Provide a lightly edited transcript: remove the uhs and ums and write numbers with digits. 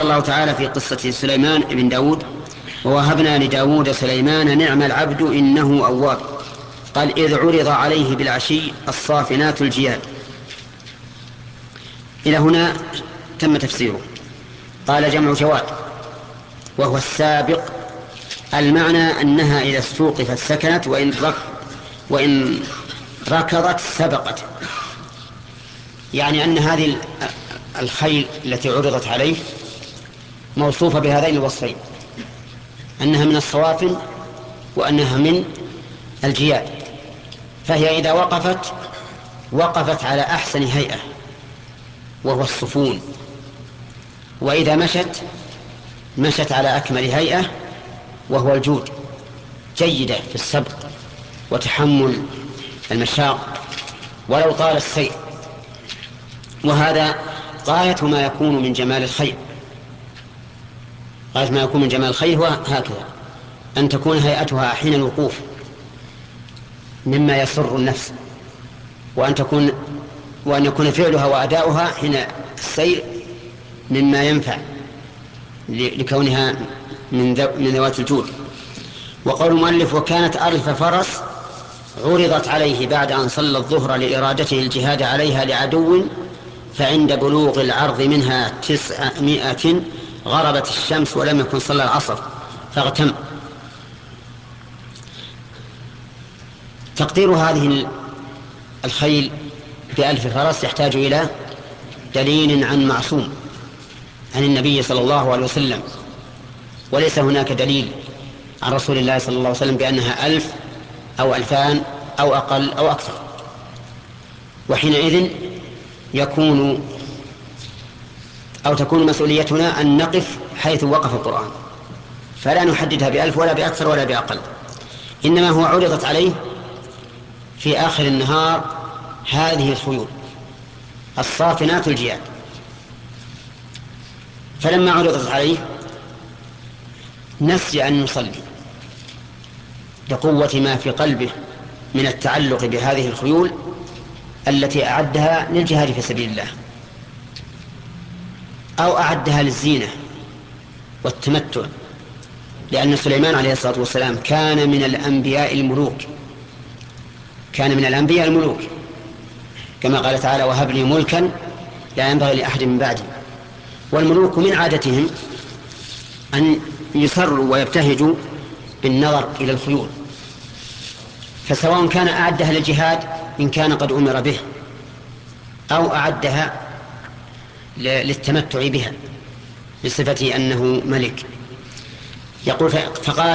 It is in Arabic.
الله تعالى في قصة سليمان بن داود: ووهبنا لداود سليمان نعم العبد إنه أواب. قال: إذ عرض عليه بالعشي الصافنات الجياد. إلى هنا تم تفسيره. قال: جمع جواد وهو السابق، المعنى أنها إذا استوقفت سكنت، وإن ركضت سبقت. يعني أن هذه الخيل التي عرضت عليه موصوفة بهذين الوصفين، أنها من الصوافن وأنها من الجياد. فهي إذا وقفت على أحسن هيئة وهو الصفون، وإذا مشت على أكمل هيئة وهو الجود، جيدة في السبق وتحمل المشاق ولو طال السير. وهذا غاية ما يكون من جمال الخيل. غاية ما يكون من جمال الخيل هو هكذا، أن تكون هيئتها حين الوقوف مما يسر النفس، وأن يكون فعلها وأداؤها حين السير مما ينفع لكونها من ذوات الجود. وقول المؤلف: وكانت ألف فرس عرضت عليه بعد أن صلى الظهر لإرادته الجهاد عليها لعدو، فعند بلوغ العرض منها 900 غربت الشمس ولم يكن صلى العصر فاغتم. تقدير هذه الخيل ب1000 فرس يحتاج إلى دليل عن معصوم عن النبي صلى الله عليه وسلم، وليس هناك دليل عن رسول الله صلى الله عليه وسلم بأنها 1000 أو 2000 أو أقل أو أكثر. وحينئذ تكون مسؤوليتنا أن نقف حيث وقف القرآن، فلا نحددها ب1000 ولا بأكثر ولا بأقل، إنما هو عرضت عليه في آخر النهار هذه الخيول الصافنات الجياد. فلما عرضت عليه نسي أن يصلي لقوة ما في قلبه من التعلق بهذه الخيول التي أعدها للجهاد في سبيل الله، أو أعدها للزينة والتمتع، لأن سليمان عليه الصلاة والسلام كان من الأنبياء الملوك، كما قال تعالى: وهب لي ملكا لا ينبغي لأحد من بعدي. والملوك من عادتهم أن يسروا ويبتهجوا بالنظر إلى الخيول، فسواء كان أعدها للجهاد إن كان قد أمر به، أو أعدها للتمتع بها بصفة أنه ملك. يقول: فقال